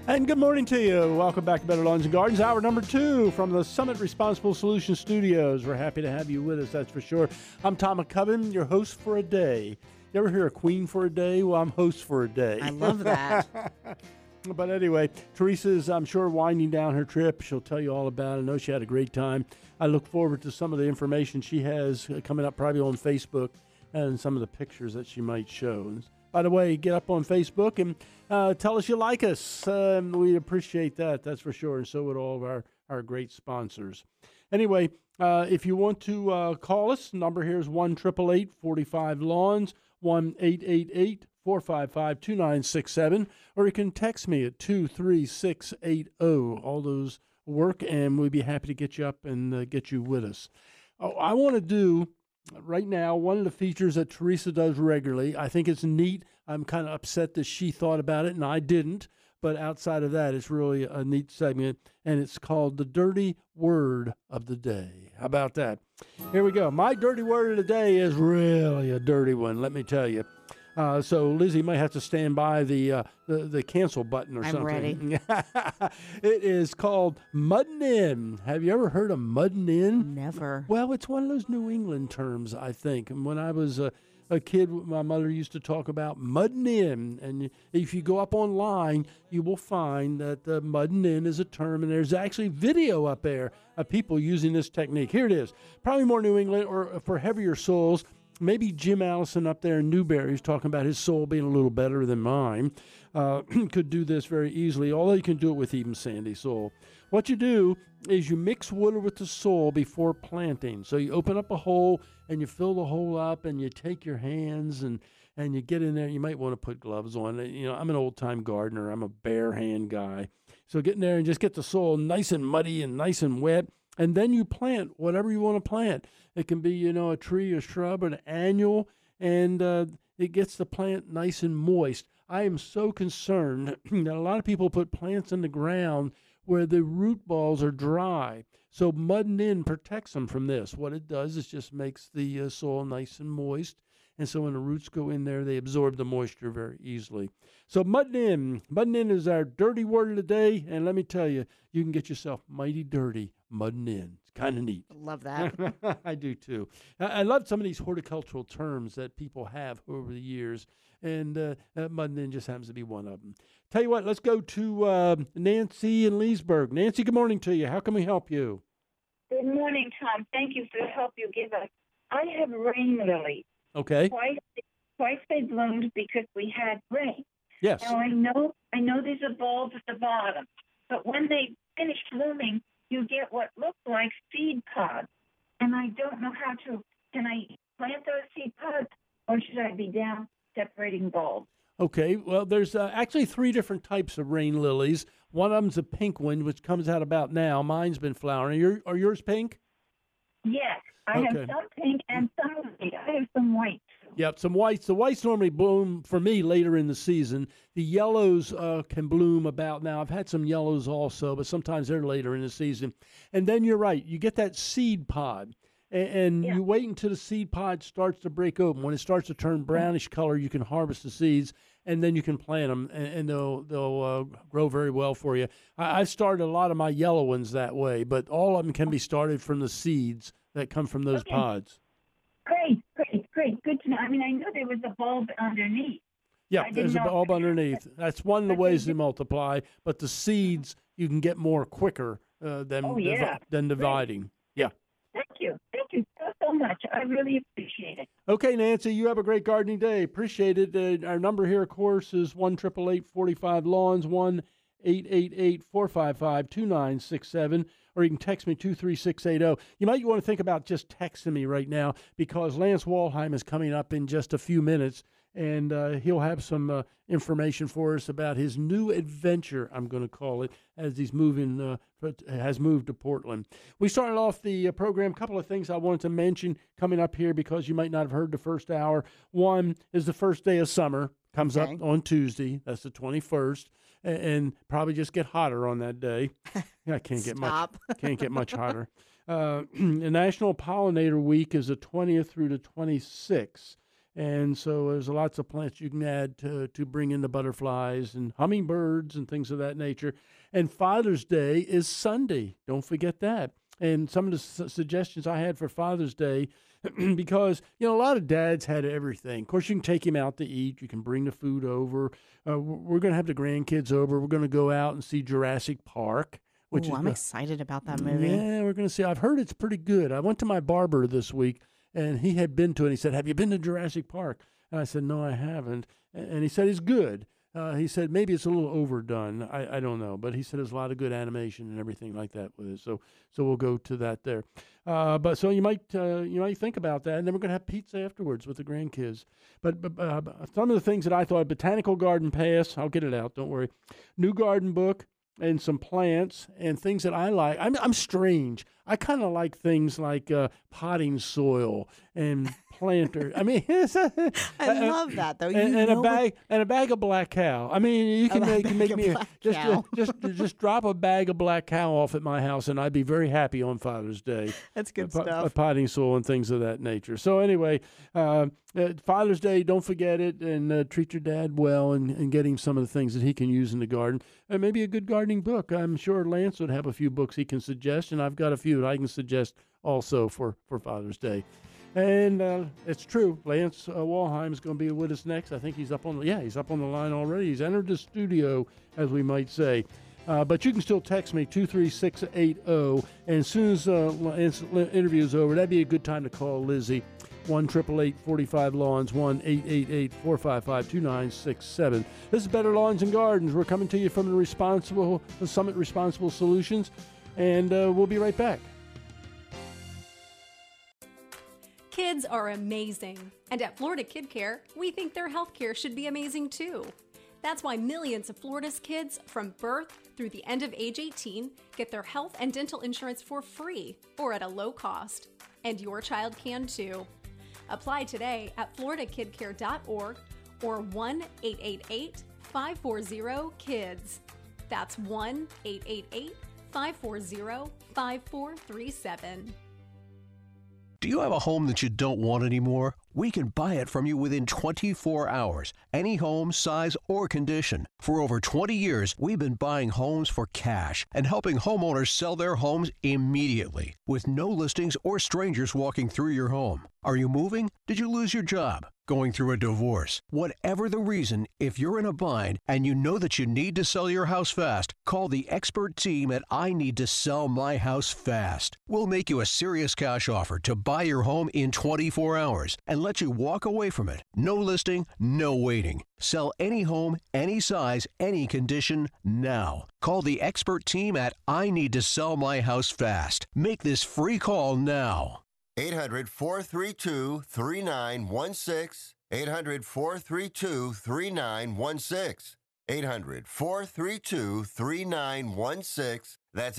And good morning to you. Welcome back to Better Lawns and Gardens, hour number 2 from the Summit Responsible Solutions Studios. We're happy to have you with us, that's for sure. I'm Tom McCubbin, your host for a day. You ever hear a queen for a day? Well, I'm host for a day. I love that. But anyway, Teresa's, I'm sure, winding down her trip. She'll tell you all about it. I know she had a great time. I look forward to some of the information she has coming up probably on Facebook and some of the pictures that she might show. And by the way, get up on Facebook and tell us you like us. We appreciate that, that's for sure, and so would all of our great sponsors. Anyway, if you want to call us, the number here is 1-888-45-LAWNS, 1-888-455-2967, or you can text me at 23680. All those work, and we'd be happy to get you up and get you with us. I want to do right now one of the features that Teresa does regularly. I think it's neat. I'm kind of upset that she thought about it and I didn't, but outside of that, it's really a neat segment, and it's called the Dirty Word of the Day. How about that? Here we go. My dirty word of the day is really a dirty one, let me tell you. So Lizzie might have to stand by the cancel button or something. I'm ready. It is called mudding in. Have you ever heard of mudding in? Never. Well, it's one of those New England terms, I think. And when I was a kid, my mother used to talk about mudding in. And if you go up online, you will find that mudding in is a term, and there's actually video up there of people using this technique. Here it is. Probably more New England, or for heavier souls. Maybe Jim Allison up there in Newberry is talking about his soil being a little better than mine. Could do this very easily, although you can do it with even sandy soil. What you do is you mix water with the soil before planting. So you open up a hole and you fill the hole up, and you take your hands and you get in there. You might want to put gloves on. You know, I'm an old-time gardener. I'm a bare hand guy. So get in there and just get the soil nice and muddy and nice and wet. And then you plant whatever you want to plant. It can be, a tree, a shrub, an annual, and it gets the plant nice and moist. I am so concerned that a lot of people put plants in the ground where the root balls are dry. So mudding in protects them from this. What it does is just makes the soil nice and moist. And so when the roots go in there, they absorb the moisture very easily. So mudding in is our dirty word of the day. And let me tell you, you can get yourself mighty dirty mudding in. It's kind of neat. Love that. I do too. I love some of these horticultural terms that people have over the years. And mudding in just happens to be one of them. Tell you what, let's go to Nancy in Leesburg. Nancy, good morning to you. How can we help you? Good morning, Tom. Thank you for the help you give us. I have rain lilies. Okay. Twice they bloomed because we had rain. Yes. Now I know there's a bulb at the bottom, but when they finish blooming, you get what look like seed pods. And I don't know how to. Can I plant those seed pods, or should I be down separating bulbs? Okay, well, there's actually 3 different types of rain lilies. One of them's a pink one, which comes out about now. Mine's been flowering. Are yours pink? Yes, I have some pink and some white. I have some white. Yep, some whites. The whites normally bloom, for me, later in the season. The yellows can bloom about now. I've had some yellows also, but sometimes they're later in the season. And then you're right. You get that seed pod. And you wait until the seed pod starts to break open. When it starts to turn brownish color, you can harvest the seeds, and then you can plant them, and they'll grow very well for you. I've started a lot of my yellow ones that way, but all of them can be started from the seeds that come from those pods. Great. Good to know. I mean, I knew there was a bulb underneath. Yeah, there's a bulb underneath. That's one of the ways to multiply, but the seeds you can get more quicker than dividing. Yeah. Thank you so much. I really appreciate it. Okay, Nancy, you have a great gardening day. Appreciate it. Our number here, of course, is 1-888-45-LAWNS, 1-888-455-2967, or you can text me 23680. You might want to think about just texting me right now, because Lance Waldheim is coming up in just a few minutes, and he'll have some information for us about his new adventure, I'm going to call it, as he's has moved to Portland. We started off the program, a couple of things I wanted to mention coming up here, because you might not have heard the first hour. One is the first day of summer, comes up on Tuesday. That's the 21st. And probably just get hotter on that day. I can't get much hotter. The National Pollinator Week is the 20th through the 26th. And so there's lots of plants you can add to bring in the butterflies and hummingbirds and things of that nature. And Father's Day is Sunday. Don't forget that. And some of the suggestions I had for Father's Day, because, a lot of dads had everything. Of course, you can take him out to eat. You can bring the food over. We're going to have the grandkids over. We're going to go out and see Jurassic Park. I'm excited about that movie. Yeah, we're going to see. I've heard it's pretty good. I went to my barber this week, and he had been to it. He said, "Have you been to Jurassic Park?" And I said, "No, I haven't." And he said, "It's good." He said, "Maybe it's a little overdone. I don't know." But he said there's a lot of good animation and everything like that with it. So we'll go to that there. But so you might think about that. And then we're going to have pizza afterwards with the grandkids. But some of the things that I thought, Botanical Garden Pass, I'll get it out, don't worry. New garden book. And some plants and things that I like. I'm strange. I kind of like things like potting soil and planter. I mean, I love that though. And a bag of black cow. I mean, you can make me just drop a bag of black cow off at my house, and I'd be very happy on Father's Day. That's good stuff. Potting soil and things of that nature. So anyway, Father's Day, don't forget it, and treat your dad well, and get him some of the things that he can use in the garden. And maybe a good gardening book. I'm sure Lance would have a few books he can suggest, and I've got a few that I can suggest also for Father's Day. And it's true, Lance Walheim is going to be with us next. I think he's up on the line already. He's entered the studio, as we might say. But you can still text me, 23680, and as soon as Lance's interview is over, that'd be a good time to call Lizzie. 1-888-45-LAWNS, 1-888-455-2967. This is Better Lawns and Gardens. We're coming to you from the Summit Responsible Solutions, and we'll be right back. Kids are amazing, and at Florida Kid Care, we think their health care should be amazing too. That's why millions of Florida's kids from birth through the end of age 18 get their health and dental insurance for free or at a low cost. And your child can too. Apply today at floridakidcare.org or 1-888-540-KIDS. That's 1-888-540-5437. Do you have a home that you don't want anymore? We can buy it from you within 24 hours. Any home, size, or condition. For over 20 years, we've been buying homes for cash and helping homeowners sell their homes immediately with no listings or strangers walking through your home. Are you moving? Did you lose your job? Going through a divorce? Whatever the reason, if you're in a bind and you know that you need to sell your house fast, call the expert team at I Need to Sell My House Fast. We'll make you a serious cash offer to buy your home in 24 hours and let you walk away from it. No listing, no waiting. Sell any home, any size, any condition, now. Call the expert team at I Need to Sell My House Fast. Make this free call now. 800-432-3916. 800-432-3916. 800-432-3916. That's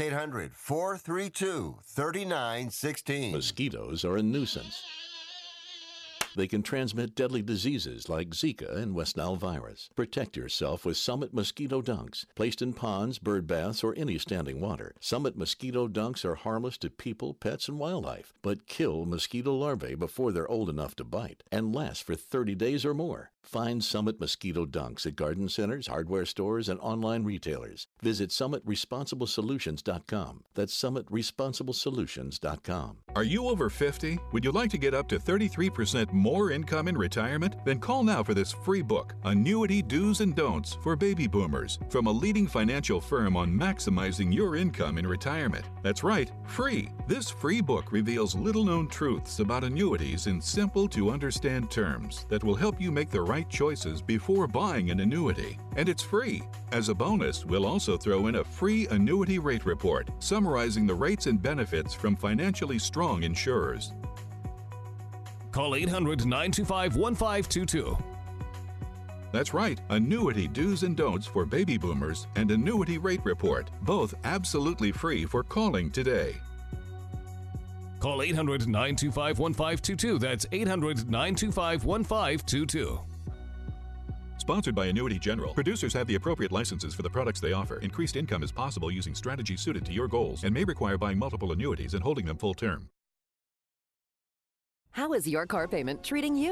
800-432-3916. Mosquitoes are a nuisance. They can transmit deadly diseases like Zika and West Nile virus. Protect yourself with Summit Mosquito Dunks. Placed in ponds, bird baths, or any standing water, Summit Mosquito Dunks are harmless to people, pets, and wildlife, but kill mosquito larvae before they're old enough to bite and last for 30 days or more. Find Summit Mosquito Dunks at garden centers, hardware stores, and online retailers. Visit SummitResponsibleSolutions.com. That's SummitResponsibleSolutions.com. Are you over 50? Would you like to get up to 33% more income in retirement? Then call now for this free book, Annuity Do's and Don'ts for Baby Boomers, from a leading financial firm on maximizing your income in retirement. That's right, free. This free book reveals little-known truths about annuities in simple-to-understand terms that will help you make the right choices before buying an annuity. And it's free. As a bonus, we'll also throw in a free annuity rate report summarizing the rates and benefits from financially strong insurers. Call 800-925-1522. That's right, Annuity Do's and Don'ts for Baby Boomers and Annuity Rate Report, both absolutely free for calling today. Call 800-925-1522. That's 800-925-1522. Sponsored by Annuity General. Producers have the appropriate licenses for the products they offer. Increased income is possible using strategies suited to your goals and may require buying multiple annuities and holding them full term. How is your car payment treating you?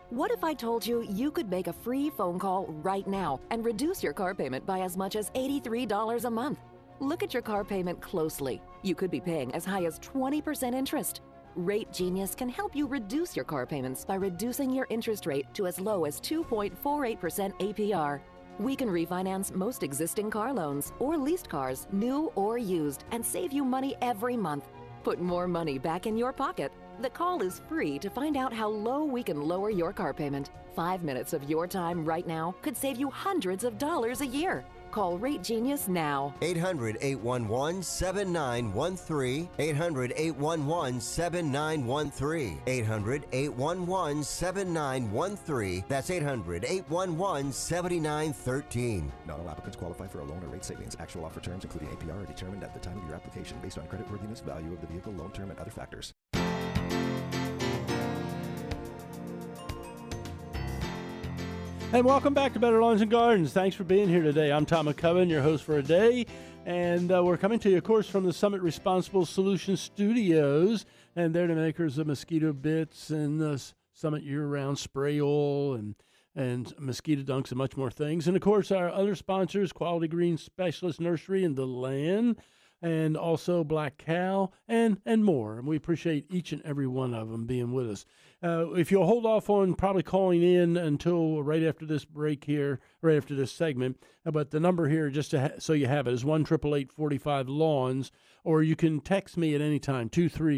What if I told you you could make a free phone call right now and reduce your car payment by as much as $83 a month? Look at your car payment closely. You could be paying as high as 20% interest. Rate Genius can help you reduce your car payments by reducing your interest rate to as low as 2.48% APR. We can refinance most existing car loans or leased cars, new or used, and save you money every month. Put more money back in your pocket. The call is free to find out how low we can lower your car payment. 5 minutes of your time right now could save you hundreds of dollars a year. Call Rate Genius now. 800-811-7913. 800-811-7913. 800-811-7913. That's 800-811-7913. Not all applicants qualify for a loan or rate savings. Actual offer terms, including APR, are determined at the time of your application based on creditworthiness, value of the vehicle, loan term, and other factors. And welcome back to Better Lawns and Gardens. Thanks for being here today. I'm Tom McCubbin, your host for a day. And we're coming to you, of course, from the Summit Responsible Solutions Studios. And they're the makers of mosquito bits and Summit year-round spray oil and mosquito dunks and much more things. And, of course, our other sponsors, Quality Green Specialist Nursery and DeLand, and also Black Cow, and more. And we appreciate each and every one of them being with us. If you'll hold off on probably calling in until right after this break here, right after this segment, but the number here, just to so you have it, is 1-888-45-LAWNS, or you can text me at any time,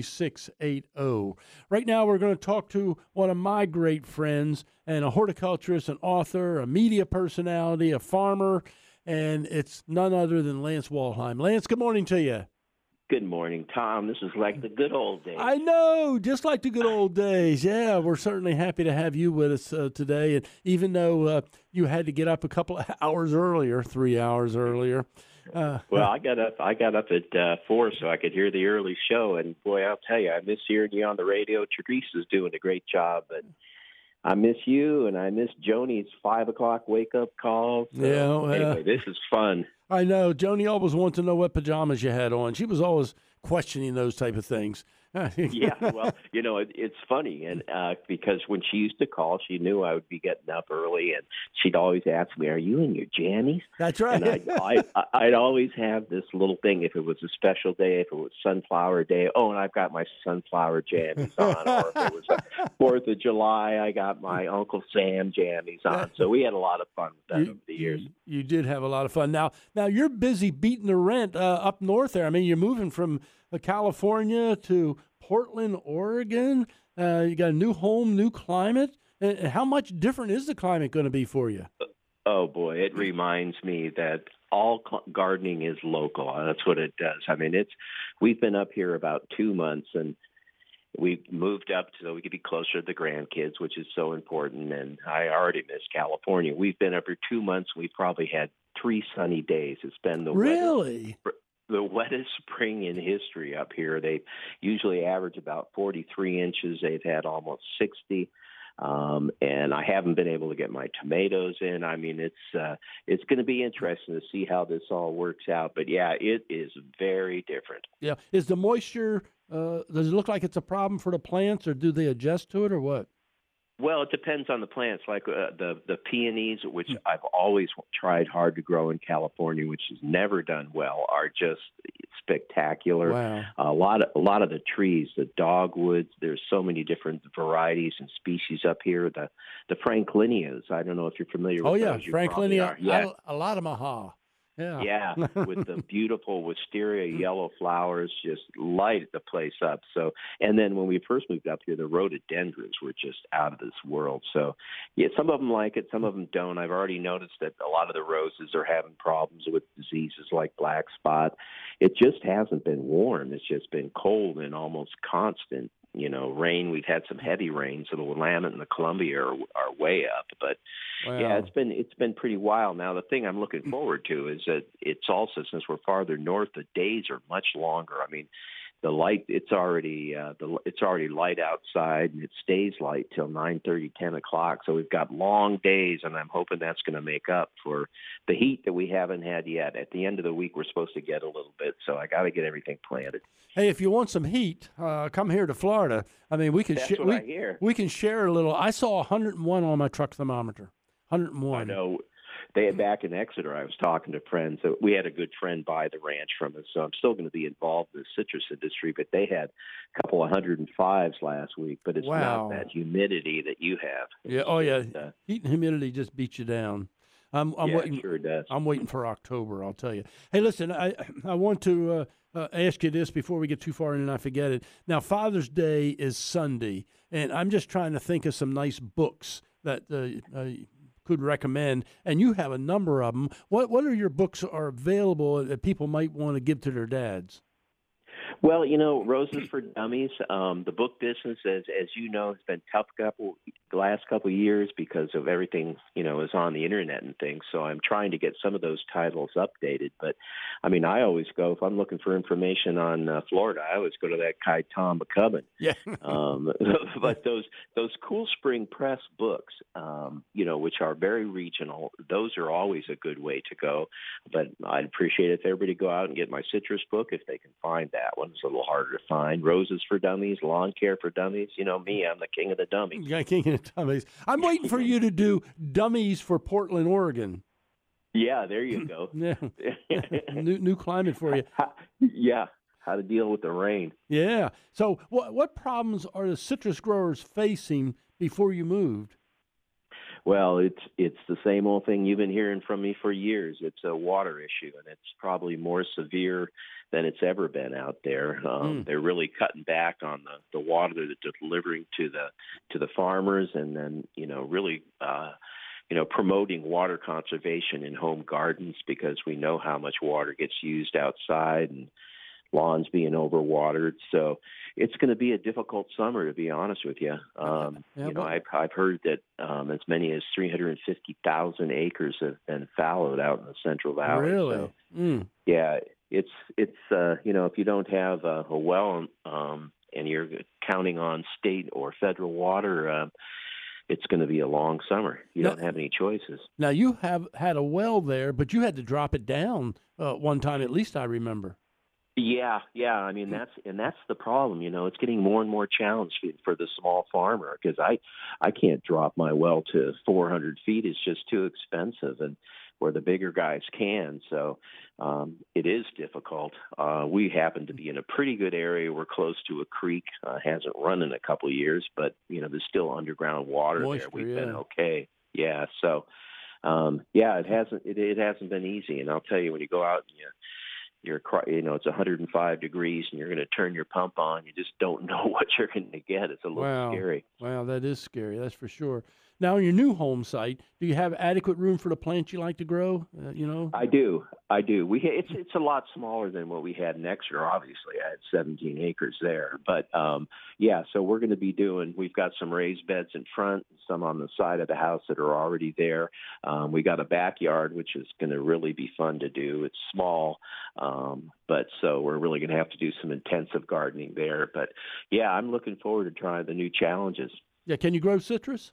23680. Right now, we're going to talk to one of my great friends, and a horticulturist, an author, a media personality, a farmer, and it's none other than Lance Waldheim. Lance, good morning to you. Good morning, Tom. This is like the good old days. I know, just like the good old days. Yeah, we're certainly happy to have you with us today. And even though you had to get up a couple of hours earlier, 3 hours earlier. Well, I got up at 4 so I could hear the early show. And boy, I'll tell you, I miss hearing you on the radio. Teresa is doing a great job, but I miss you, and I miss Joni's 5 o'clock wake-up call. So, anyway, this is fun. I know. Joni always wanted to know what pajamas you had on. She was always questioning those type of things. Yeah, well, it's funny, and because when she used to call, she knew I would be getting up early, and she'd always ask me, "Are you in your jammies?" That's right. And I'd always have this little thing. If it was a special day, if it was Sunflower Day, and I've got my sunflower jammies on, or if it was 4th of July, I got my Uncle Sam jammies on. So we had a lot of fun with that over the years. You did have a lot of fun. Now you're busy beating the rent up north there. I mean, you're moving from California to Portland, Oregon. You got a new home, new climate. How much different is the climate going to be for you? Oh, boy, it reminds me that all gardening is local. That's what it does. I mean, we've been up here about 2 months, and we moved up so we could be closer to the grandkids, which is so important, and I already miss California. We've been up here 2 months. We've probably had 3 sunny days. It's been the wettest spring in history up here. They usually average about 43 inches. They've had almost 60. And I haven't been able to get my tomatoes in. I mean, it's going to be interesting to see how this all works out. But, yeah, it is very different. Yeah. Is the moisture, does it look like it's a problem for the plants, or do they adjust to it, or what? Well, it depends on the plants. Like the peonies, which I've always tried hard to grow in California, which has never done well, are just spectacular. Wow. A lot of the trees, the dogwoods. There's so many different varieties and species up here. The Franklinias. I don't know if you're familiar with those. Oh yeah, Franklinia. Yeah. A lot of maha. Yeah. Yeah, with the beautiful wisteria yellow flowers, just light the place up. So, and then when we first moved up here, the rhododendrons were just out of this world. So, yeah, some of them like it, some of them don't. I've already noticed that a lot of the roses are having problems with diseases like black spot. It just hasn't been warm. It's just been cold and almost constant. Rain. We've had some heavy rain, so the Willamette and the Columbia are way up. But wow. Yeah, it's been pretty wild. Now the thing I'm looking forward to is that it's also, since we're farther north, the days are much longer. I mean, the light, it's already light outside, and it stays light till 9:30, 10 o'clock. So we've got long days, and I'm hoping that's going to make up for the heat that we haven't had yet. At the end of the week, we're supposed to get a little bit, so I got to get everything planted. Hey, if you want some heat, come here to Florida. I mean, we can we can share a little. I saw 101 on my truck thermometer. 101. I know. They had back in Exeter, I was talking to friends. We had a good friend buy the ranch from us, so I'm still going to be involved in the citrus industry. But they had a couple of 105s last week, but it's not that humidity that you have. Yeah. Oh, yeah. Heat and humidity just beat you down. I'm waiting. It sure does. I'm waiting for October, I'll tell you. Hey, listen, I want to ask you this before we get too far in and I forget it. Now, Father's Day is Sunday, and I'm just trying to think of some nice books that could recommend, and you have a number of them. What are your books are available that people might want to give to their dads? Well, Roses for Dummies. The book business, as you know, has been tough the last couple of years because of everything, is on the internet and things. So I'm trying to get some of those titles updated. But, I mean, I always go, if I'm looking for information on Florida, I always go to that guy, Tom McCubbin. Yeah. But those Cool Spring Press books, which are very regional, those are always a good way to go. But I'd appreciate it if everybody go out and get my citrus book if they can find that one. It's a little harder to find. Roses for Dummies, Lawn Care for Dummies. You know me, I'm the king of the dummies. Yeah, king of the dummies. I'm waiting for you to do dummies for Portland, Oregon. Yeah, there you go. Yeah, new climate for you. How to deal with the rain. Yeah. So what problems are the citrus growers facing before you moved? Well, it's the same old thing you've been hearing from me for years. It's a water issue, and it's probably more severe than it's ever been out there. They're really cutting back on the water that they're delivering to the farmers, and then really promoting water conservation in home gardens because we know how much water gets used outside and lawns being overwatered. So it's going to be a difficult summer, to be honest with you. I've heard that as many as 350,000 acres have been fallowed out in the Central Valley. Really? So, yeah, it's if you don't have a well and you're counting on state or federal water, it's going to be a long summer. You don't have any choices. Now, you have had a well there, but you had to drop it down one time, at least I remember. Yeah. I mean, that's the problem. It's getting more and more challenging for the small farmer because I can't drop my well to 400 feet. It's just too expensive, and where the bigger guys can. So it is difficult. We happen to be in a pretty good area. We're close to a creek. Hasn't run in a couple of years, but there's still underground water there. We've been okay. Yeah. So it hasn't been easy. And I'll tell you, when you go out and it's 105 degrees and you're going to turn your pump on, you just don't know what you're going to get. It's a little scary. Wow, that is scary. That's for sure. Now, in your new home site, do you have adequate room for the plants you like to grow? I do. It's a lot smaller than what we had in Exeter. Obviously, I had 17 acres there, but so we're going to be we've got some raised beds in front, some on the side of the house that are already there. We got a backyard, which is going to really be fun to do. It's small, but so we're really going to have to do some intensive gardening there. But I'm looking forward to trying the new challenges. Yeah, can you grow citrus?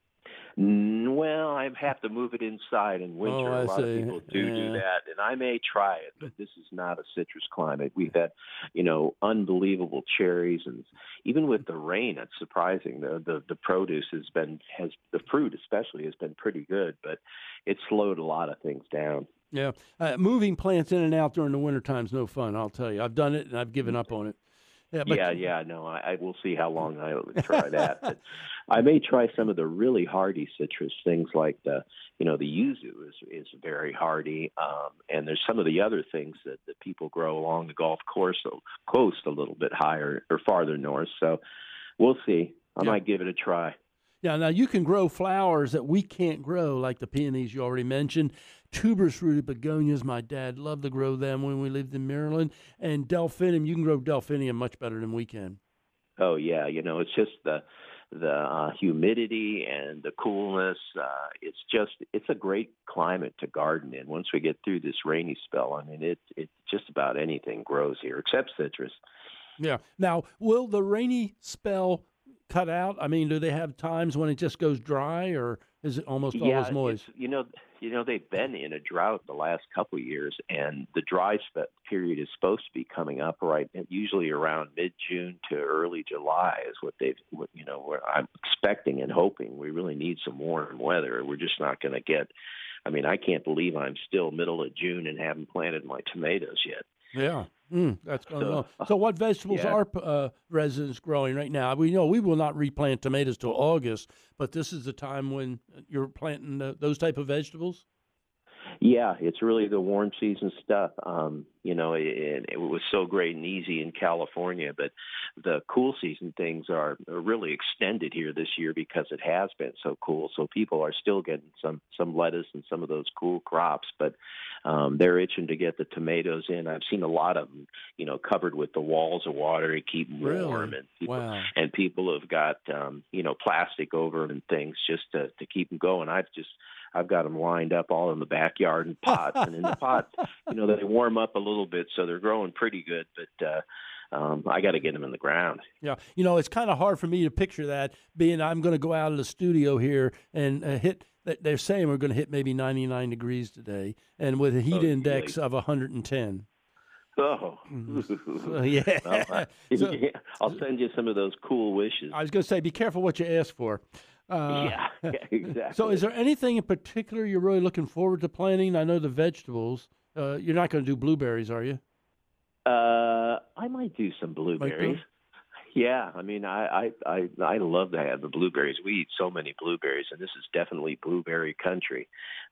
Well, I have to move it inside in winter. A lot of people do that, and I may try it, but this is not a citrus climate. We've had, unbelievable cherries, and even with the rain, it's surprising. The produce the fruit especially has been pretty good, but it slowed a lot of things down. Yeah, moving plants in and out during the wintertime is no fun. I'll tell you, I've done it and I've given up on it. No, I will see how long I try that. But I may try some of the really hardy citrus things like the yuzu is very hardy, and there's some of the other things that people grow along the Gulf coast a little bit higher or farther north. So we'll see. I might give it a try. Yeah, now you can grow flowers that we can't grow, like the peonies you already mentioned. Tuberous-rooted begonias, my dad loved to grow them when we lived in Maryland. And delphinium, you can grow delphinium much better than we can. Oh, yeah. It's just the humidity and the coolness. It's a great climate to garden in. Once we get through this rainy spell, I mean, it's just about anything grows here except citrus. Yeah. Now, will the rainy spell cut out? I mean, do they have times when it just goes dry, or is it almost always moist? They've been in a drought the last couple of years, and the dry period is supposed to be coming up usually around mid-June to early July is what I'm expecting and hoping. We really need some warm weather. We're just not going to get. I mean, I can't believe I'm still middle of June and haven't planted my tomatoes yet. Yeah, that's going on. So what vegetables are residents growing right now? We know we will not replant tomatoes till August, but this is the time when you're planting those type of vegetables? Yeah, it's really the warm season stuff. It was so great and easy in California, but the cool season things are really extended here this year because it has been so cool. So people are still getting some lettuce and some of those cool crops, but they're itching to get the tomatoes in. I've seen a lot of them, covered with the walls of water to keep them warm, and people have got plastic over them and things just to keep them going. I've got them lined up all in the backyard in pots, and in the pots, they warm up a little bit, so they're growing pretty good. But I got to get them in the ground. Yeah, it's kind of hard for me to picture that, being I'm going to go out of the studio here and hit. They're saying we're going to hit maybe 99 degrees today, and with a heat index of 110. Oh, yeah. Well, I'll send you some of those cool wishes. I was going to say, be careful what you ask for. Yeah, exactly. So is there anything in particular you're really looking forward to planting? I know the vegetables. You're not going to do blueberries, are you? I might do some blueberries. Yeah, I mean, I love to have the blueberries. We eat so many blueberries, and this is definitely blueberry country.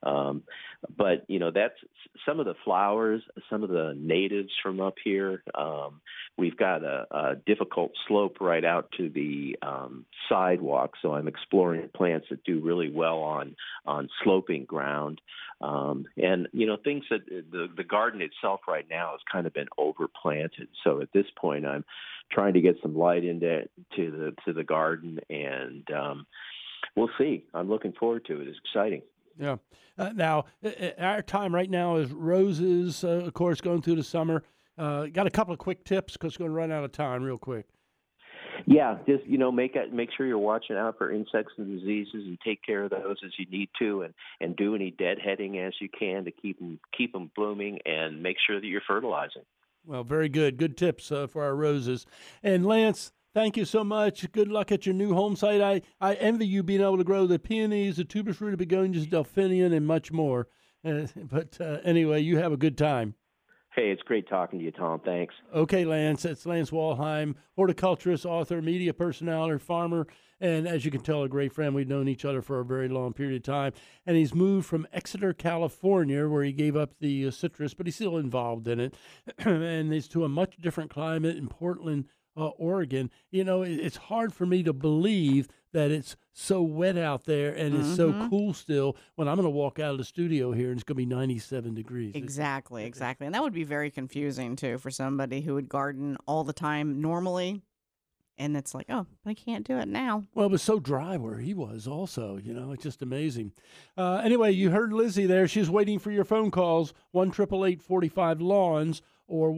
But that's some of the flowers, some of the natives from up here. We've got a difficult slope right out to the sidewalk, so I'm exploring plants that do really well on sloping ground. And things that the garden itself right now has kind of been overplanted. So at this point, I'm trying to get some light into the garden, and we'll see. I'm looking forward to it. It's exciting. Yeah. Now, our time right now is roses, of course, going through the summer. Got a couple of quick tips because we're going to run out of time real quick. Yeah, just make sure you're watching out for insects and diseases, and take care of those as you need to, and do any deadheading as you can to keep them blooming, and make sure that you're fertilizing. Well, very good. Good tips for our roses. And Lance, thank you so much. Good luck at your new home site. I envy you being able to grow the peonies, the tuberous rooted begonias, delphinium, and much more. But anyway, you have a good time. Hey, it's great talking to you, Tom. Thanks. Okay, Lance. It's Lance Walheim, horticulturist, author, media personality, farmer, and as you can tell, a great friend. We've known each other for a very long period of time. And he's moved from Exeter, California, where he gave up the citrus, but he's still involved in it. And he's to a much different climate in Portland, Oregon. It's hard for me to believe that it's so wet out there and it's so cool still when I'm going to walk out of the studio here and it's going to be 97 degrees. Exactly. And that would be very confusing, too, for somebody who would garden all the time normally. And it's like, oh, I can't do it now. Well, it was so dry where he was also, it's just amazing. Anyway, you heard Lizzie there. She's waiting for your phone calls, 1-888-45-LAWNS or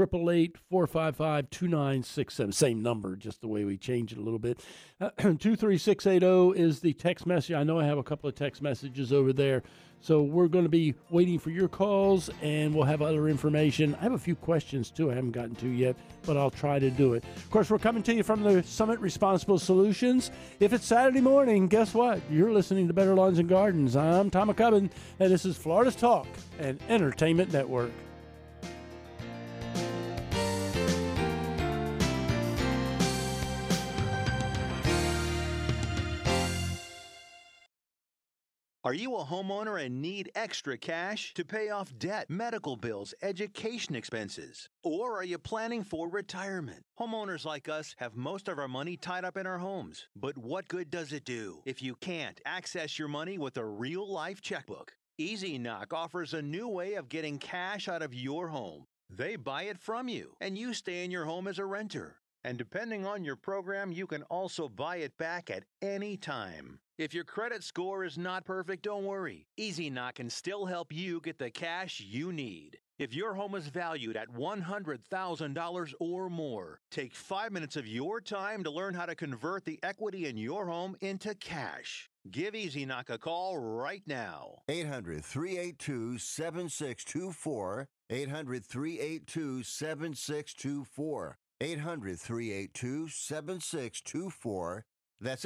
1-888-455-2967. Same number, just the way we changed it a little bit. 23680 is the text message. I know I have a couple of text messages over there. So we're going to be waiting for your calls, and we'll have other information. I have a few questions, too, I haven't gotten to yet, but I'll try to do it. Of course, we're coming to you from the Summit Responsible Solutions. If it's Saturday morning, guess what? You're listening to Better Lawns and Gardens. I'm Tom McCubbin, and this is Florida's Talk and Entertainment Network. Are you a homeowner and need extra cash to pay off debt, medical bills, education expenses? Or are you planning for retirement? Homeowners like us have most of our money tied up in our homes. But what good does it do if you can't access your money with a real-life checkbook? Easy Knock offers a new way of getting cash out of your home. They buy it from you, and you stay in your home as a renter. And depending on your program, you can also buy it back at any time. If your credit score is not perfect, don't worry. Easy Knock can still help you get the cash you need. If your home is valued at $100,000 or more, take 5 minutes of your time to learn how to convert the equity in your home into cash. Give Easy Knock a call right now. 800-382-7624. 800-382-7624. 800-382-7624. That's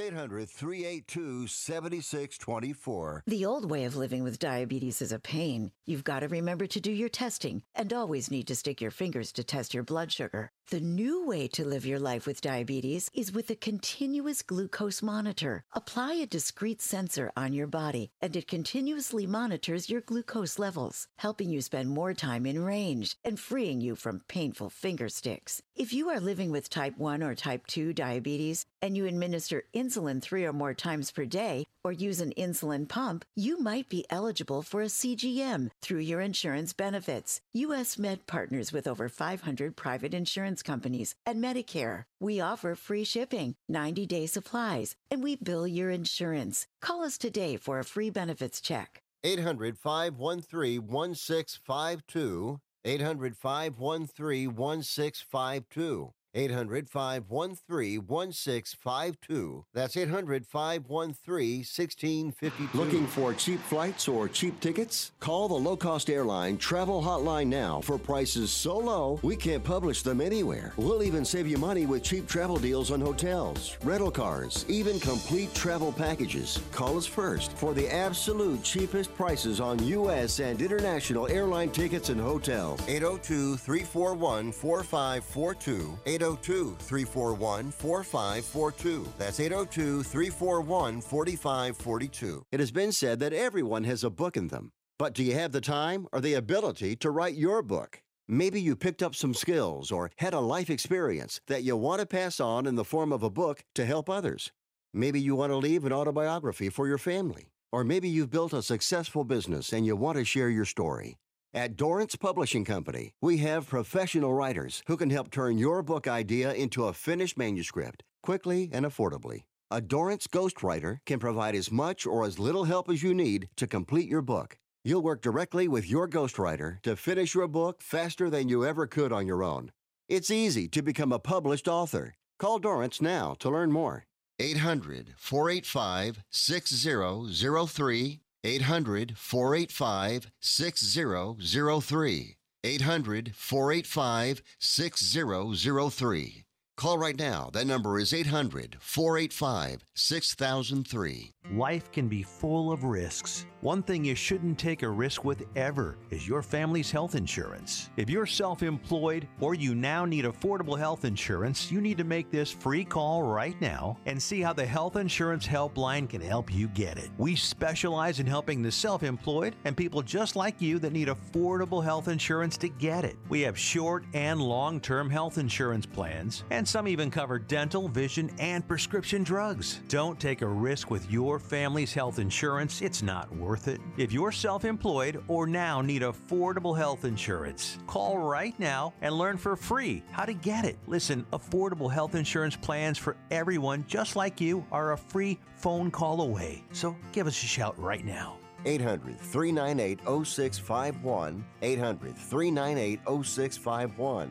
800-382-7624. The old way of living with diabetes is a pain. You've got to remember to do your testing and always need to stick your fingers to test your blood sugar. The new way to live your life with diabetes is with a continuous glucose monitor. Apply a discrete sensor on your body, and it continuously monitors your glucose levels, helping you spend more time in range and freeing you from painful finger sticks. If you are living with type 1 or type 2 diabetes and you administer insulin 3 or more times per day or use an insulin pump, you might be eligible for a CGM through your insurance benefits. U.S. Med partners with over 500 private insurance companies and Medicare. We offer free shipping, 90-day supplies, and we bill your insurance. Call us today for a free benefits check. 800-513-1652. 800-513-1652. 800-513-1652. That's 800-513-1652. Looking for cheap flights or cheap tickets? Call the low-cost airline travel hotline now for prices so low we can't publish them anywhere. We'll even save you money with cheap travel deals on hotels, rental cars, even complete travel packages. Call us first for the absolute cheapest prices on U.S. and international airline tickets and hotels. 802-341-4542. 802-341-4542. That's 802-341-4542. It has been said that everyone has a book in them. But do you have the time or the ability to write your book? Maybe you picked up some skills or had a life experience that you want to pass on in the form of a book to help others. Maybe you want to leave an autobiography for your family. Or maybe you've built a successful business and you want to share your story. At Dorrance Publishing Company, we have professional writers who can help turn your book idea into a finished manuscript quickly and affordably. A Dorrance ghostwriter can provide as much or as little help as you need to complete your book. You'll work directly with your ghostwriter to finish your book faster than you ever could on your own. It's easy to become a published author. Call Dorrance now to learn more. 800-485-6003. 800-485-6003. 800-485-6003. Call right now. That number is 800-485-6003. Life can be full of risks. One thing you shouldn't take a risk with ever is your family's health insurance. If you're self-employed or you now need affordable health insurance, you need to make this free call right now and see how the Health Insurance Helpline can help you get it. We specialize in helping the self-employed and people just like you that need affordable health insurance to get it. We have short and long-term health insurance plans, and some even cover dental, vision, and prescription drugs. Don't take a risk with your family's health insurance. It's not worth it. If you're self-employed or now need affordable health insurance, call right now and learn for free how to get it. Listen, affordable health insurance plans for everyone just like you are a free phone call away. So give us a shout right now. 800-398-0651. 800-398-0651.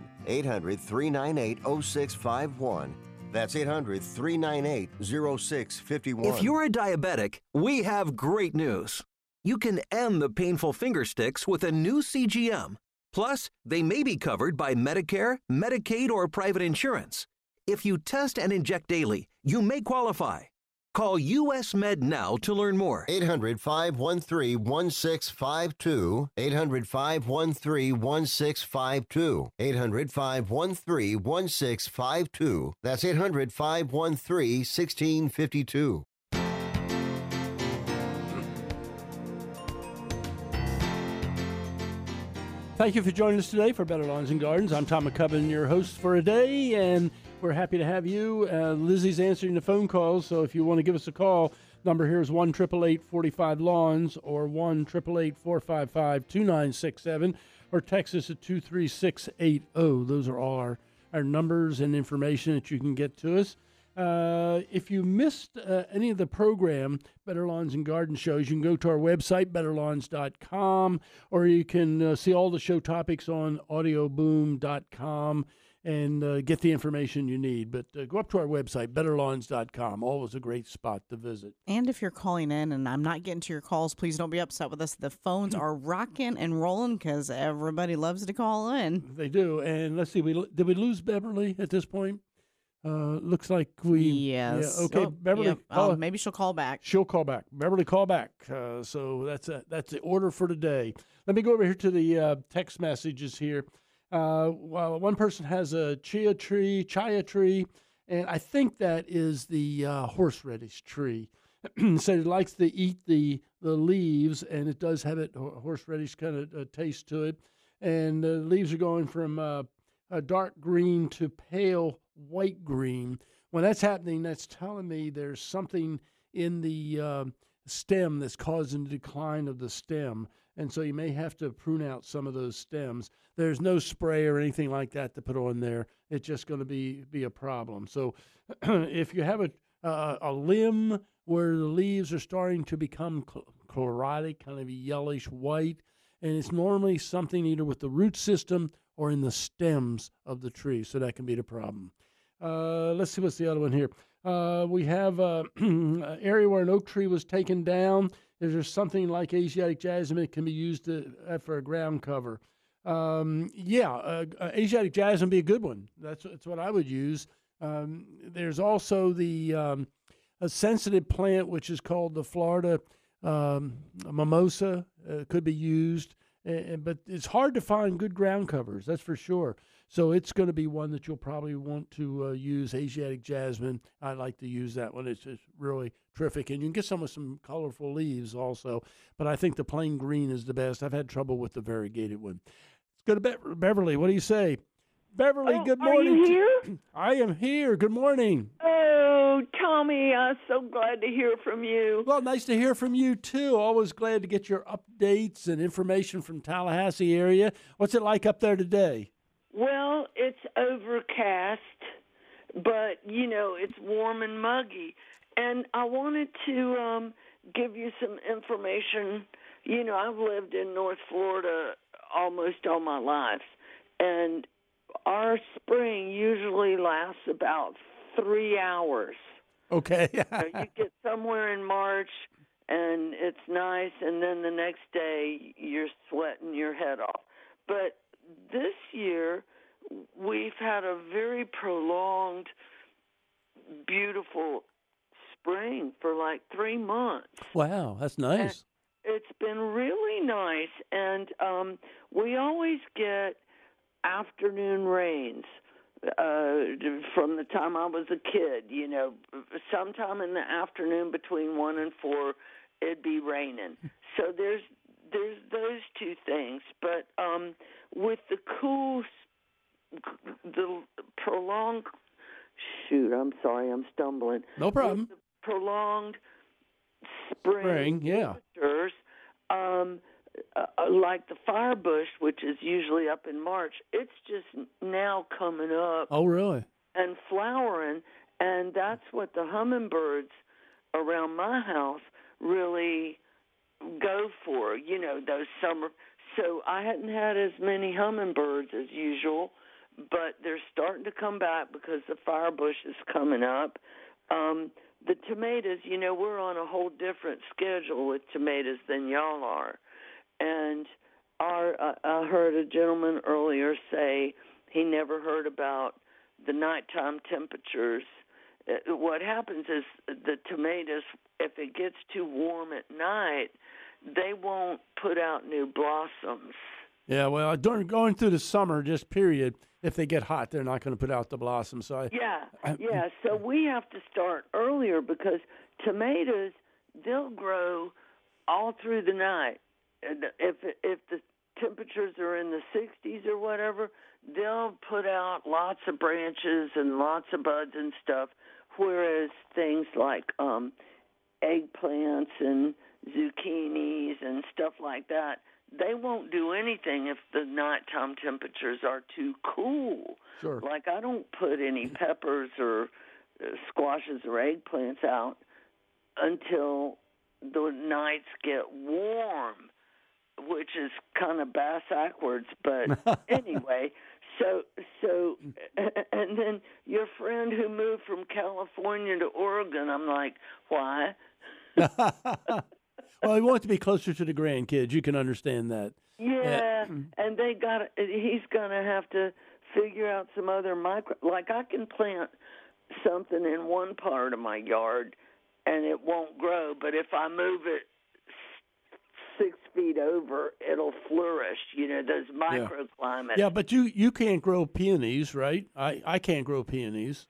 800-398-0651. That's 800-398-0651. If you're a diabetic, we have great news. You can end the painful finger sticks with a new CGM. Plus, they may be covered by Medicare, Medicaid, or private insurance. If you test and inject daily, you may qualify. Call U.S. Med now to learn more. 800-513-1652. 800-513-1652. 800-513-1652. That's 800-513-1652. Thank you for joining us today for Better Lawns and Gardens. I'm Tom McCubbin, your host for today, and we're happy to have you. Lizzie's answering the phone calls, so if you want to give us a call, number here is 1-888-45-LAWNS or 1-888-455-2967, or text us at 23680. Those are all our numbers and information that you can get to us. If you missed any of the program, Better Lawns and Garden shows, you can go to our website, betterlawns.com, or you can see all the show topics on audioboom.com and get the information you need. But go up to our website, betterlawns.com. Always a great spot to visit. And if you're calling in and I'm not getting to your calls, please don't be upset with us. The phones are rocking and rolling because everybody loves to call in. They do. And let's see, did we lose Beverly at this point? Looks like we. Yes. Yeah, okay, Beverly. Yep. Maybe she'll call back. She'll call back. Beverly, call back. So that's the order for today. Let me go over here to the text messages here. One person has a chia tree, and I think that is the horseradish tree. Said it likes to eat the leaves, and it does have horseradish kind of taste to it. And the leaves are going from a dark green to pale white green. When that's happening, that's telling me there's something in the stem that's causing the decline of the stem. And so you may have to prune out some of those stems. There's no spray or anything like that to put on there. It's just going to be a problem. So if you have a limb where the leaves are starting to become chlorotic, kind of yellowish white, and it's normally something either with the root system or in the stems of the tree, so that can be the problem. Let's see what's the other one here. We have an area where an oak tree was taken down. There's something like Asiatic jasmine that can be used for a ground cover. Asiatic jasmine would be a good one. That's what I would use. There's also a sensitive plant, which is called the Florida mimosa, could be used. But it's hard to find good ground covers, that's for sure. So it's going to be one that you'll probably want to use, Asiatic jasmine. I like to use that one. It's just really terrific. And you can get some with some colorful leaves also. But I think the plain green is the best. I've had trouble with the variegated one. Let's go to Beverly. What do you say? Beverly, good morning. Are you here? I am here. Good morning. Oh, Tommy, I'm so glad to hear from you. Well, nice to hear from you, too. Always glad to get your updates and information from Tallahassee area. What's it like up there today? Well, it's overcast, but, it's warm and muggy. And I wanted to give you some information. I've lived in North Florida almost all my life, and our spring usually lasts about 3 hours. Okay. You get somewhere in March, and it's nice, and then the next day you're sweating your head off. But this year, we've had a very prolonged, beautiful spring for like 3 months. Wow, that's nice. And it's been really nice, and we always get afternoon rains from the time I was a kid. Sometime in the afternoon between 1 and 4, it'd be raining. So there's those two things. But with the prolonged, I'm sorry, I'm stumbling. No problem. With the prolonged spring temperatures, like the firebush, which is usually up in March, it's just now coming up. Oh, really? And flowering, and that's what the hummingbirds around my house really go for, those summer. So I hadn't had as many hummingbirds as usual, but they're starting to come back because the firebush is coming up. The tomatoes, we're on a whole different schedule with tomatoes than y'all are. And I heard a gentleman earlier say he never heard about the nighttime temperatures. What happens is the tomatoes, if it gets too warm at night, they won't put out new blossoms. Yeah, well, during going through the summer, just period, if they get hot, they're not going to put out the blossoms. So So we have to start earlier because tomatoes, they'll grow all through the night. If the temperatures are in the 60s or whatever, they'll put out lots of branches and lots of buds and stuff, whereas things like eggplants and zucchinis and stuff like that, they won't do anything if the nighttime temperatures are too cool. Sure. Like I don't put any peppers or squashes or eggplants out until the nights get warm, which is kind of bass-ackwards, but anyway. So, and then your friend who moved from California to Oregon, I'm like, why? Well, he wants to be closer to the grandkids. You can understand that. Yeah, and he's going to have to figure out some other like I can plant something in one part of my yard and it won't grow, but if I move it 6 feet over, it'll flourish, those microclimates. Yeah, but you can't grow peonies, right? I can't grow peonies.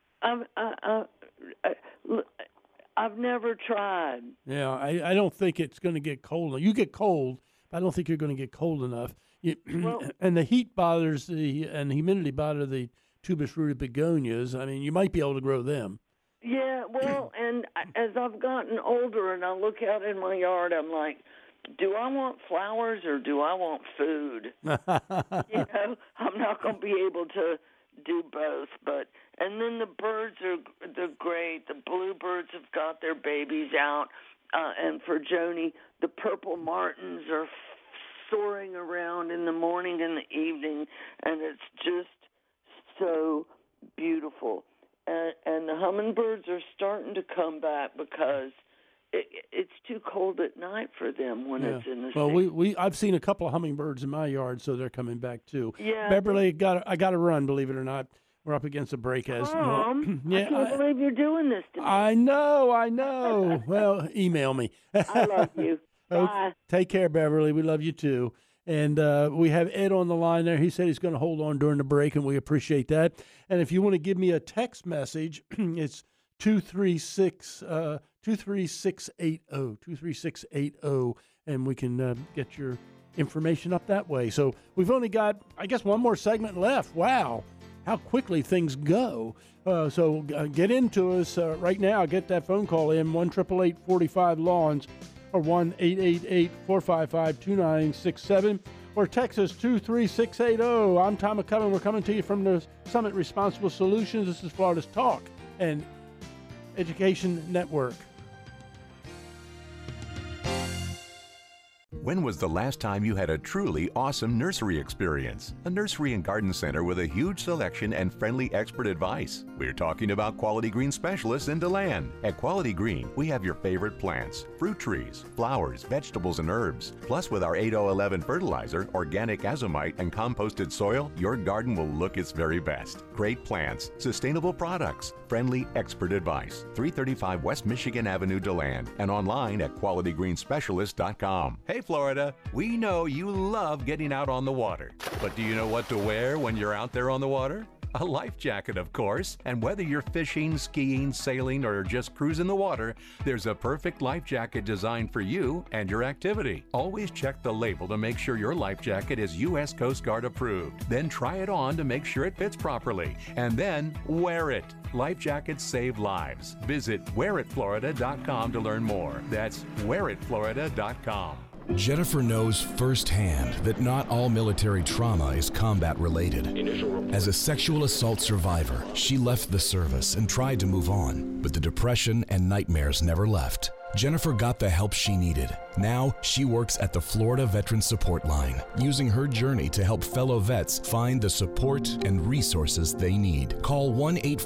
I've never tried. Yeah, I don't think it's going to get cold. You get cold, but I don't think you're going to get cold enough. And the heat bothers and the humidity bother the tubus rooted begonias. I mean, you might be able to grow them. Yeah, well, and as I've gotten older and I look out in my yard, I'm like, do I want flowers or do I want food? I'm not going to be able to do both. And then the birds they're great. The bluebirds have got their babies out. And for Joni, the purple martins are soaring around in the morning and the evening, and it's just so beautiful. And the hummingbirds are starting to come back because it's too cold at night for them when it's in the season. Well, I've seen a couple of hummingbirds in my yard, so they're coming back too. Yeah, Beverly, I got to run. Believe it or not, we're up against a break. I can't believe you're doing this to me. I know. Well, email me. I love you. Bye. Take care, Beverly. We love you too. And we have Ed on the line there. He said he's going to hold on during the break, and we appreciate that. And if you want to give me a text message, it's 23680, 23680, and we can get your information up that way. So we've only got, I guess, one more segment left. Wow, how quickly things go. So get into us right now. Get that phone call in, 1-888-45-LAWNS or 1-888-455-2967 or text us 23680. I'm Tom McCullum. We're coming to you from the Summit Responsible Solutions. This is Florida's Talk and Education Network. When was the last time you had a truly awesome nursery experience? A nursery and garden center with a huge selection and friendly expert advice. We're talking about Quality Green specialists in DeLand. At Quality Green, we have your favorite plants, fruit trees, flowers, vegetables, and herbs. Plus, with our 8011 fertilizer, organic azomite, and composted soil, your garden will look its very best. Great plants, sustainable products, friendly expert advice. 335 West Michigan Avenue, DeLand, and online at qualityggreenspecialist.com. Hey, Florida, we know you love getting out on the water. But do you know what to wear when you're out there on the water? A life jacket, of course. And whether you're fishing, skiing, sailing, or just cruising the water, there's a perfect life jacket designed for you and your activity. Always check the label to make sure your life jacket is U.S. Coast Guard approved. Then try it on to make sure it fits properly. And then wear it. Life jackets save lives. Visit wearitflorida.com to learn more. That's wearitflorida.com. Jennifer knows firsthand that not all military trauma is combat related. As a sexual assault survivor, she left the service and tried to move on, but the depression and nightmares never left. Jennifer got the help she needed. Now she works at the Florida Veteran Support Line, using her journey to help fellow vets find the support and resources they need. Call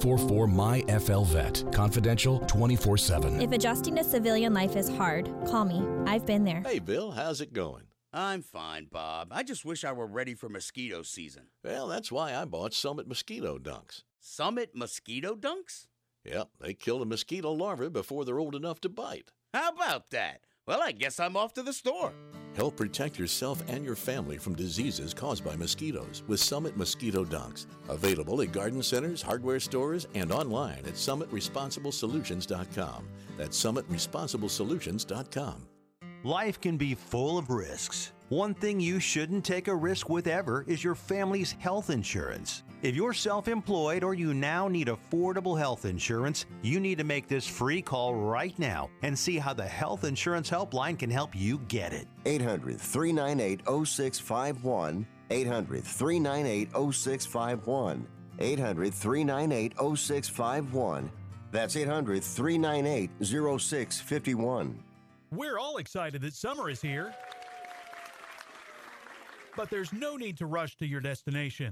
1-844-MY-FL-VET. Confidential 24/7. If adjusting to civilian life is hard, call me. I've been there. Hey, Bill, how's it going? I'm fine, Bob. I just wish I were ready for mosquito season. Well, that's why I bought Summit Mosquito Dunks. Summit Mosquito Dunks? Yep, they kill a mosquito larvae before they're old enough to bite. How about that? Well, I guess I'm off to the store. Help protect yourself and your family from diseases caused by mosquitoes with Summit Mosquito Dunks. Available at garden centers, hardware stores, and online at summitresponsibleSolutions.com. That's summitresponsibleSolutions.com. Life can be full of risks. One thing you shouldn't take a risk with ever is your family's health insurance. If you're self-employed or you now need affordable health insurance, you need to make this free call right now and see how the Health Insurance Helpline can help you get it. 800-398-0651. 800-398-0651. 800-398-0651. That's 800-398-0651. We're all excited that summer is here, but there's no need to rush to your destination.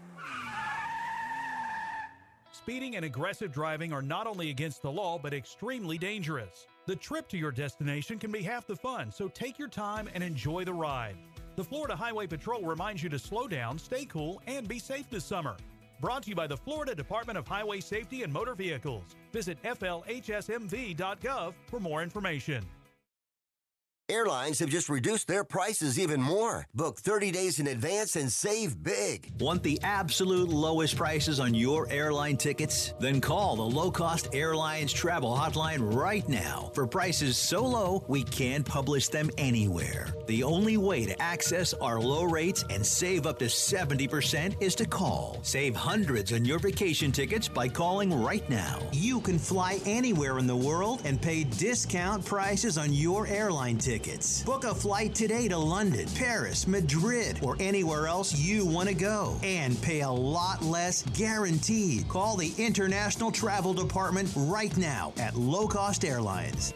Speeding and aggressive driving are not only against the law, but extremely dangerous. The trip to your destination can be half the fun, so take your time and enjoy the ride. The Florida Highway Patrol reminds you to slow down, stay cool, and be safe this summer. Brought to you by the Florida Department of Highway Safety and Motor Vehicles. Visit flhsmv.gov for more information. Airlines have just reduced their prices even more. Book 30 days in advance and save big. Want the absolute lowest prices on your airline tickets? Then call the Low Cost Airlines Travel Hotline right now for prices so low we can't publish them anywhere. The only way to access our low rates and save up to 70% is to call. Save hundreds on your vacation tickets by calling right now. You can fly anywhere in the world and pay discount prices on your airline tickets. Book a flight today to London, Paris, Madrid, or anywhere else you want to go and pay a lot less guaranteed. Call the International Travel Department right now at Low Cost Airlines.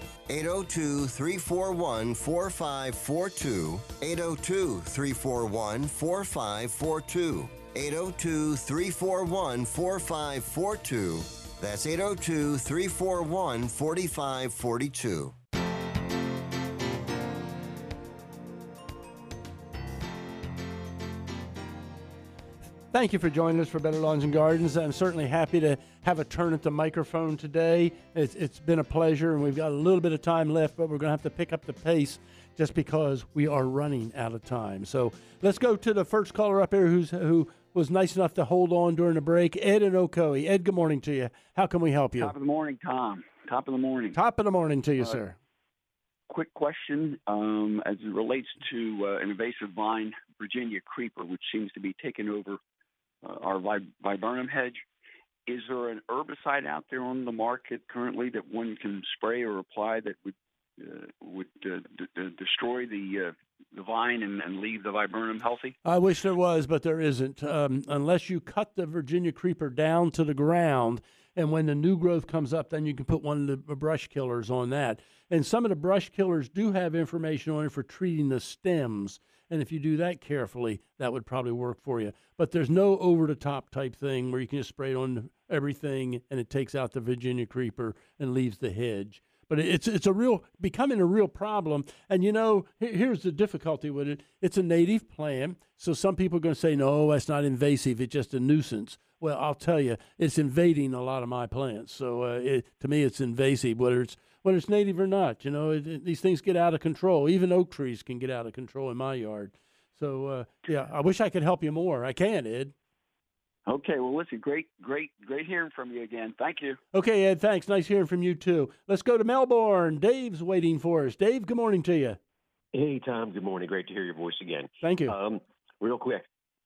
802-341-4542. 802-341-4542. 802-341-4542. That's 802-341-4542. Thank you for joining us for Better Lawns and Gardens. I'm certainly happy to have a turn at the microphone today. It's been a pleasure, and we've got a little bit of time left, but we're going to have to pick up the pace just because we are running out of time. So let's go to the first caller up here who was nice enough to hold on during the break, Ed in Ocoee. Ed, good morning to you. How can we help you? Top of the morning, Tom. Top of the morning. Top of the morning to you, sir. Quick question as it relates to an invasive vine, Virginia creeper, which seems to be taking over our viburnum hedge. Is there an herbicide out there on the market currently that one can spray or apply that would destroy the vine and leave the viburnum healthy? I wish there was, but there isn't. Unless you cut the Virginia creeper down to the ground, and when the new growth comes up, then you can put one of the brush killers on that. And some of the brush killers do have information on it for treating the stems. And if you do that carefully, that would probably work for you. But there's no over-the-top type thing where you can just spray it on everything and it takes out the Virginia creeper and leaves the hedge. But it's becoming a real problem. And, you know, here's the difficulty with it. It's a native plant, so some people are going to say, no, that's not invasive. It's just a nuisance. Well, I'll tell you, it's invading a lot of my plants. So to me, it's invasive, whether it's native or not. You know, these things get out of control. Even oak trees can get out of control in my yard. So, yeah, I wish I could help you more. I can, Ed. Okay, well, listen, great hearing from you again. Thank you. Okay, Ed, thanks. Nice hearing from you, too. Let's go to Melbourne. Dave's waiting for us. Dave, good morning to you. Hey, Tom, good morning. Great to hear your voice again. Thank you. Real quick,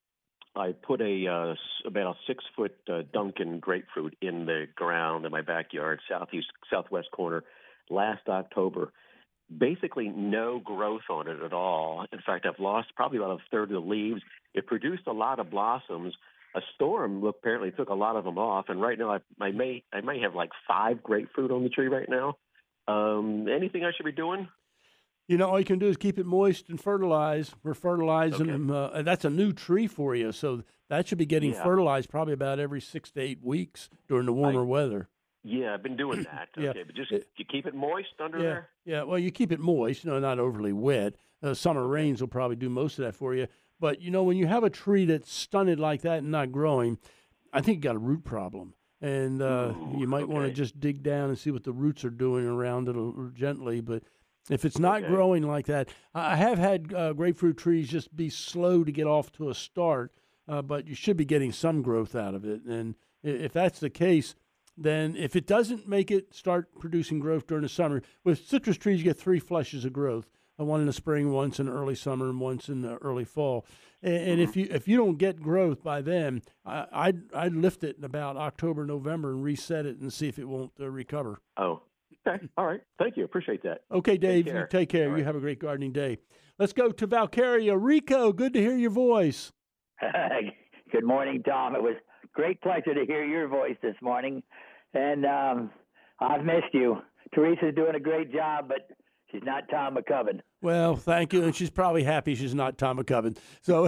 I put about a 6-foot Duncan grapefruit in the ground in my backyard, southwest corner, last October. Basically no growth on it at all. In fact, I've lost probably about a third of the leaves. It produced a lot of blossoms. A storm apparently took a lot of them off, and right now I may have like 5 grapefruit on the tree right now. Anything I should be doing? You know, all you can do is keep it moist and fertilize. We're fertilizing them. That's a new tree for you, so that should be getting fertilized probably about every 6 to 8 weeks during the warmer weather. Yeah, I've been doing that. Yeah. Okay, but just you keep it moist under there? Yeah, well, you keep it moist, not overly wet. Summer rains will probably do most of that for you. But, you know, when you have a tree that's stunted like that and not growing, I think you got a root problem. And you might want to just dig down and see what the roots are doing around it gently. But if it's not growing like that, I have had grapefruit trees just be slow to get off to a start, but you should be getting some growth out of it. And if that's the case, then if it doesn't make it start producing growth during the summer, with citrus trees you get 3 flushes of growth. One in the spring, once in the early summer, and once in the early fall. And if you don't get growth by then, I'd lift it in about October, November, and reset it and see if it won't recover. Oh, okay. All right. Thank you. Appreciate that. Okay, Dave. You take care. You have a great gardening day. Let's go to Valcaria. Rico, good to hear your voice. Good morning, Tom. It was a great pleasure to hear your voice this morning. And I've missed you. Teresa's doing a great job, but she's not Tom McCubbin. Well, thank you, and she's probably happy she's not Tom McCubbin. So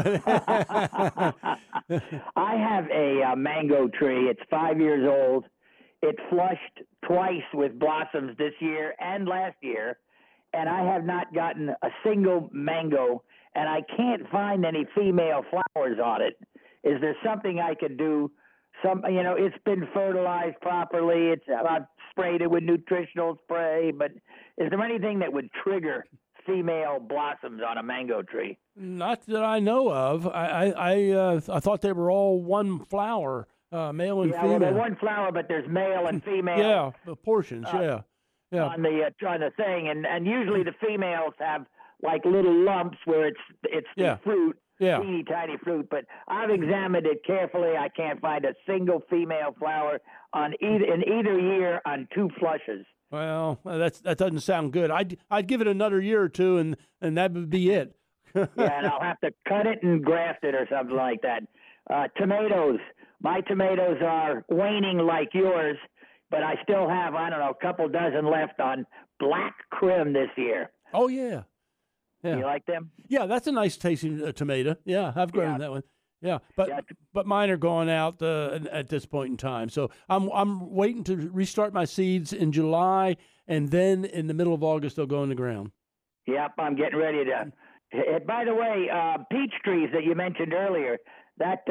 I have a mango tree. It's 5 years old. It flushed twice with blossoms this year and last year, and I have not gotten a single mango, and I can't find any female flowers on it. Is there something I could do? It's been fertilized properly. I've sprayed it with nutritional spray, but is there anything that would trigger female blossoms on a mango tree? Not that I know of. I thought they were all one flower, male and female. Well, they're one flower, but there's male and female. Yeah, the portions. Yeah. On the thing, and usually the females have like little lumps where it's the fruit. Yeah. Teeny tiny fruit, but I've examined it carefully. I can't find a single female flower in either year on 2 flushes. Well, that doesn't sound good. I'd give it another year or two, and that would be it. Yeah, and I'll have to cut it and graft it or something like that. Tomatoes. My tomatoes are waning like yours, but I still have, I don't know, a couple dozen left on black crim this year. Oh, yeah. Yeah. You like them? Yeah, that's a nice tasting tomato. Yeah, I've grown that one. Yeah, but mine are going out at this point in time. So I'm waiting to restart my seeds in July, and then in the middle of August they'll go in the ground. Yep, I'm getting ready to. By the way, peach trees that you mentioned earlier, that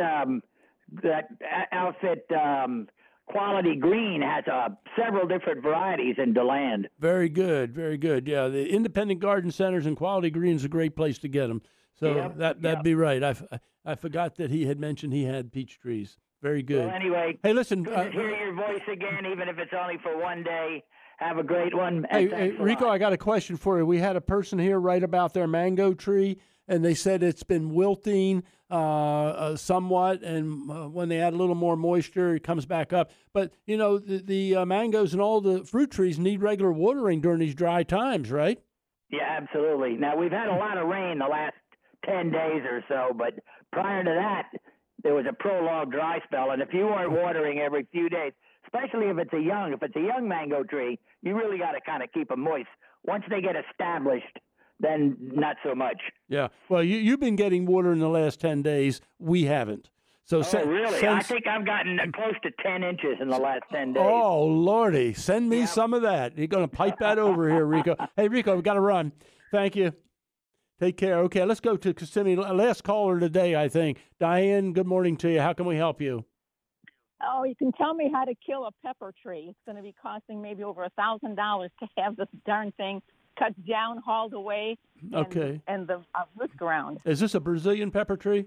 outfit. Quality Green has several different varieties in DeLand. Very good, very good. Yeah, the independent garden centers and Quality Green is a great place to get them. So that'd be right. I forgot that he had mentioned he had peach trees. Very good. Well, anyway, hey, listen. Good to hear your voice again, even if it's only for one day. Have a great one. Hey, Rico, I got a question for you. We had a person here write about their mango tree, and they said it's been wilting somewhat, and when they add a little more moisture, it comes back up. But, the mangoes and all the fruit trees need regular watering during these dry times, right? Yeah, absolutely. Now, we've had a lot of rain the last 10 days or so, but prior to that, there was a prolonged dry spell, and if you weren't watering every few days, especially if it's a young mango tree, you really got to kind of keep them moist. Once they get established, then not so much. Yeah. Well, you've been getting water in the last 10 days. We haven't. So really? I think I've gotten close to 10 inches in the last 10 days. Oh, Lordy. Send me some of that. You're going to pipe that over here, Rico. Hey, Rico, we've got to run. Thank you. Take care. Okay, let's go to Kissimmee. Last caller today, I think. Diane, good morning to you. How can we help you? Oh, you can tell me how to kill a pepper tree. It's going to be costing maybe over $1,000 to have this darn thing cut down, hauled away, and the root ground. Is this a Brazilian pepper tree?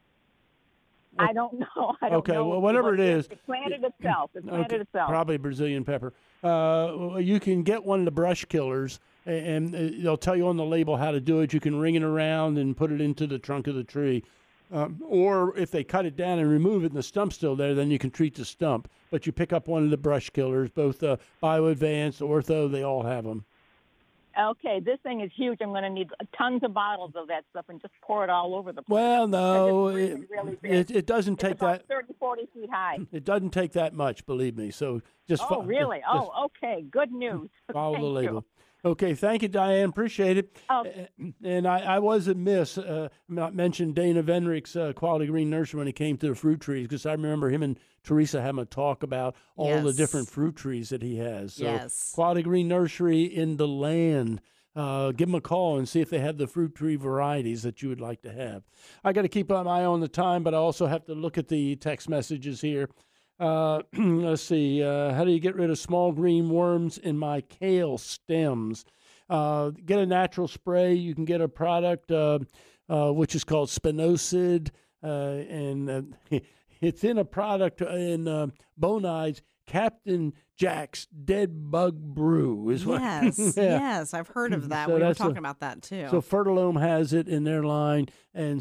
I don't know. I don't know. Well, whatever it is. It planted itself. Probably Brazilian pepper. You can get one of the brush killers, and they'll tell you on the label how to do it. You can ring it around and put it into the trunk of the tree. Or if they cut it down and remove it and the stump's still there, then you can treat the stump. But you pick up one of the brush killers, both BioAdvanced, Ortho, they all have them. Okay, this thing is huge. I'm going to need tons of bottles of that stuff and just pour it all over the place. Well, no, it doesn't take that. 30, 40 feet high. It doesn't take that much, believe me. So just really? Okay. Good news. Follow the label. Okay, thank you, Diane. Appreciate it. And I was amiss not mentioned Dana Venrick's Quality Green Nursery when it came to the fruit trees, because I remember him and Teresa having a talk about all the different fruit trees that he has. So Quality Green Nursery in DeLand. Give them a call and see if they have the fruit tree varieties that you would like to have. I got to keep an eye on the time, but I also have to look at the text messages here. Let's see. How do you get rid of small green worms in my kale stems? Get a natural spray. You can get a product which is called Spinosad, and it's in a product in Bonides. Captain Jack's Dead Bug Brew is what. Yes, I've heard of that. So we were talking about that too. So Fertilome has it in their line, and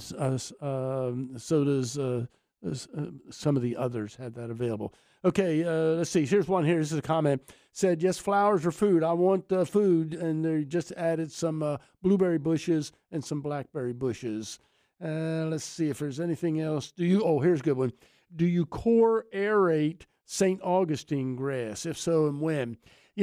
so does. Some of the others had that available. Okay, let's see. Here's one here. This is a comment. Said, yes, flowers are food. I want food. And they just added some blueberry bushes and some blackberry bushes. Let's see if there's anything else. Here's a good one. Do you core aerate St. Augustine grass? If so, and when?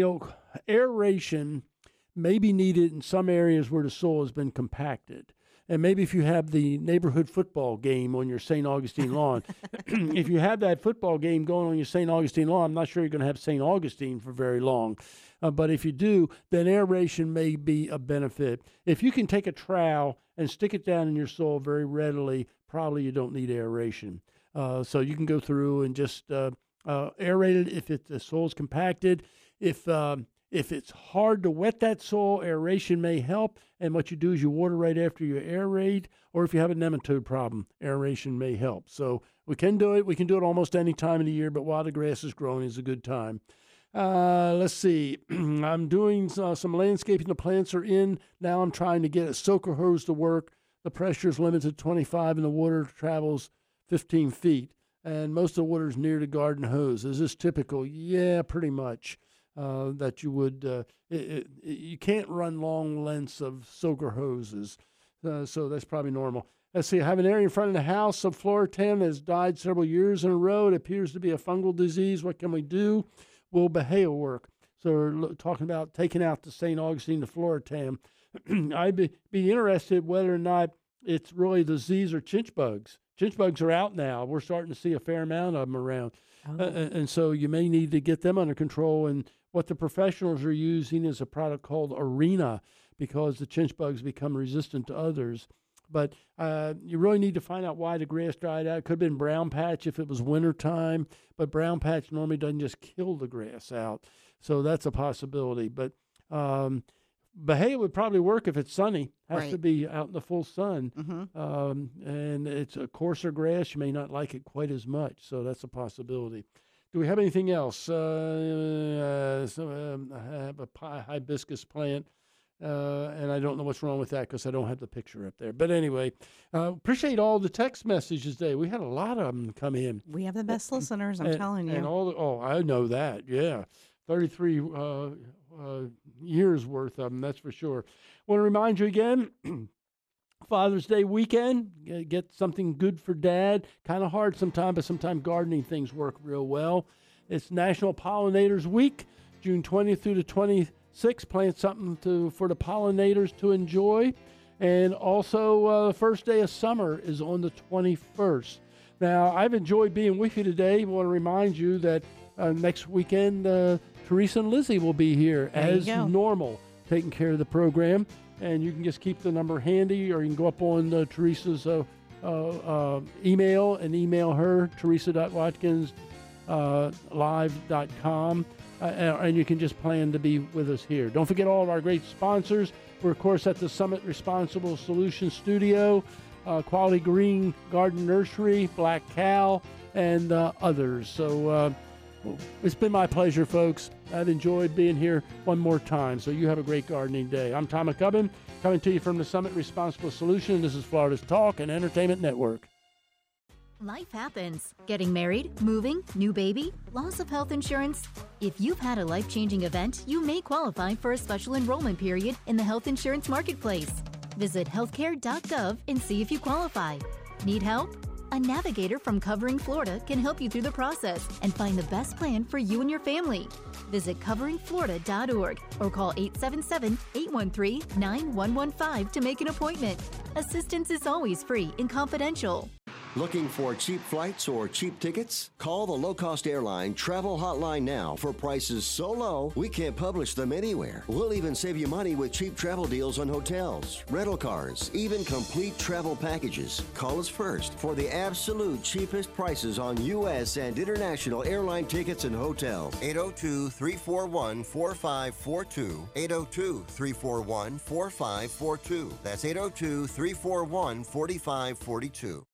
Aeration may be needed in some areas where the soil has been compacted. And maybe if you have the neighborhood football game on your St. Augustine lawn, if you have that football game going on your St. Augustine lawn, I'm not sure you're going to have St. Augustine for very long. But if you do, then aeration may be a benefit. If you can take a trowel and stick it down in your soil very readily, probably you don't need aeration. So you can go through and just aerate it if the soil's compacted. If it's hard to wet that soil, aeration may help. And what you do is you water right after you aerate. Or if you have a nematode problem, aeration may help. So we can do it. We can do it almost any time of the year, but while the grass is growing is a good time. Let's see. I'm doing some landscaping. The plants are in. Now I'm trying to get a soaker hose to work. The pressure is limited to 25 and the water travels 15 feet. And most of the water is near the garden hose. Is this typical? Yeah, pretty much. That you would, you can't run long lengths of soaker hoses. So that's probably normal. Let's see, I have an area in front of the house of Floratam that has died several years in a row. It appears to be a fungal disease. What can we do? Will Bahia work? So we're talking about taking out the St. Augustine, the Floratam. I'd be interested whether or not it's really disease or chinch bugs. Chinch bugs are out now. We're starting to see a fair amount of them around. Oh. And so you may need to get them under control. And what the professionals are using is a product called Arena because the chinch bugs become resistant to others. But you really need to find out why the grass dried out. It could have been brown patch if it was wintertime, but brown patch normally doesn't just kill the grass out. So that's a possibility. But Bahia would probably work if it's sunny. Has to be out in the full sun. Mm-hmm. And it's a coarser grass. You may not like it quite as much. So that's a possibility. Do we have anything else? I have a hibiscus plant. And I don't know what's wrong with that because I don't have the picture up there. But anyway, appreciate all the text messages today. We had a lot of them come in. We have the best listeners, I'm telling you. And I know that, yeah. 33 years worth of them, that's for sure. I want to remind you again, Father's Day weekend, get something good for Dad. Kind of hard sometimes, but sometimes gardening things work real well. It's National Pollinators Week, June 20th through the 26th. Plant something for the pollinators to enjoy. And also, the first day of summer is on the 21st. Now, I've enjoyed being with you today. I want to remind you that next weekend, Teresa and Lizzie will be here as normal, taking care of the program. And you can just keep the number handy, or you can go up on Teresa's email and email her, teresa.watkins@live.com. And you can just plan to be with us here. Don't forget all of our great sponsors. We're, of course, at the Summit Responsible Solutions Studio, Quality Green Garden Nursery, Black Cow, and others. So it's been my pleasure, folks. I've enjoyed being here one more time. So you have a great gardening day. I'm Tom McCubbin, coming to you from the Summit Responsible Solutions. This is Florida's Talk and Entertainment Network. Life happens. Getting married, moving, new baby, loss of health insurance. If you've had a life-changing event, you may qualify for a special enrollment period in the health insurance marketplace. Visit healthcare.gov and see if you qualify. Need help? A navigator from Covering Florida can help you through the process and find the best plan for you and your family. Visit coveringflorida.org or call 877-813-9115 to make an appointment. Assistance is always free and confidential. Looking for cheap flights or cheap tickets? Call the low-cost airline travel hotline now for prices so low we can't publish them anywhere. We'll even save you money with cheap travel deals on hotels, rental cars, even complete travel packages. Call us first for the absolute cheapest prices on U.S. and international airline tickets and hotels. 802-341-4542. 802-341-4542. That's 802-341-4542.